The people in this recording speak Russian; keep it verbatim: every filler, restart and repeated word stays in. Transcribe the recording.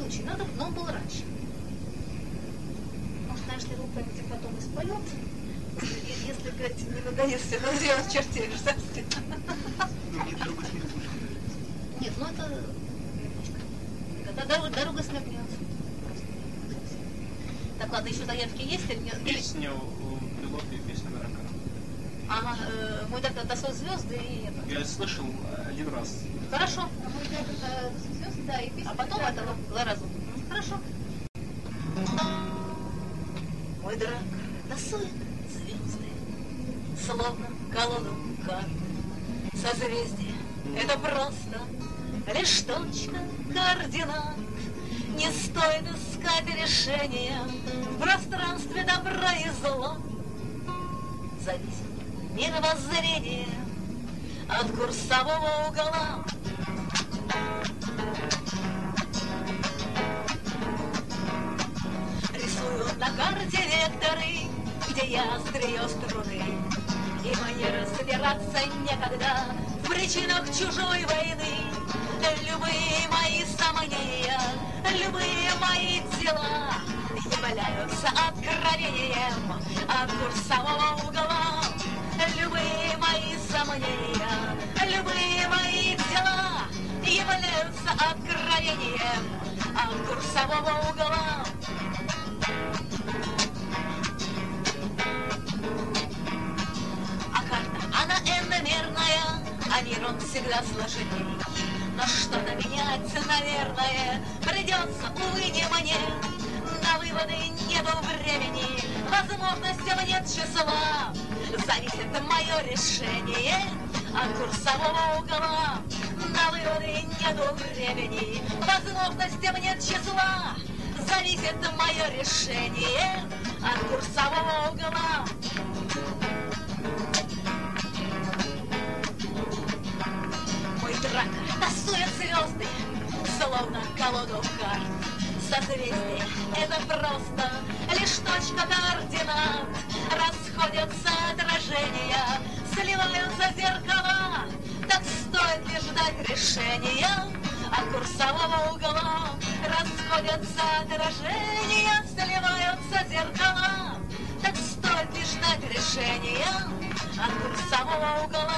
очень надо, но он был раньше. Может, конечно, его кто-нибудь потом и споет. Если, если говорить, не надоест, все назовем чертей совсем. Нет, ну это... Дорога, дорога смеркнется. Так, ладно, еще заявки есть или нет? Песню пилота и песню дурака. Ага, э, мой так до свой звезды и это. Я слышал один раз. Хорошо. А мой так до звезды, да, и песню. А потом этого заразу. Хорошо. Мой драк тасует звезды, словно колоду карт. Созвездие — это просто лишь точка координат. Не стоит искать решения в пространстве добра и зла. Зависит мировоззрение от курсового угла. Рисую на карте векторы, где я острие струны, и мне разбираться некогда в причинах чужой войны. Любые мои сомнения, любые мои дела являются откровением от курсового угла. Любые мои сомнения, любые мои дела являются откровением от курсового угла. А карта, она энномерная, а мир он всегда сложнее. Но что-то менять, наверное, придется, увы, не мне. На выводы нету времени, возможностям нет числа. Зависит мое решение от курсового угла. На выводы нету времени, возможностям нет числа. Зависит мое решение от курсового угла. Мой драк тасует звезды, словно колоду карт. Созвездие — это просто лишь точка координат. Расходятся отражения, сливаются зеркала. Так стоит ли ждать решения от курсового угла? Расходятся отражения, сливаются зеркала. Так стоит ли ждать решения от курсового угла?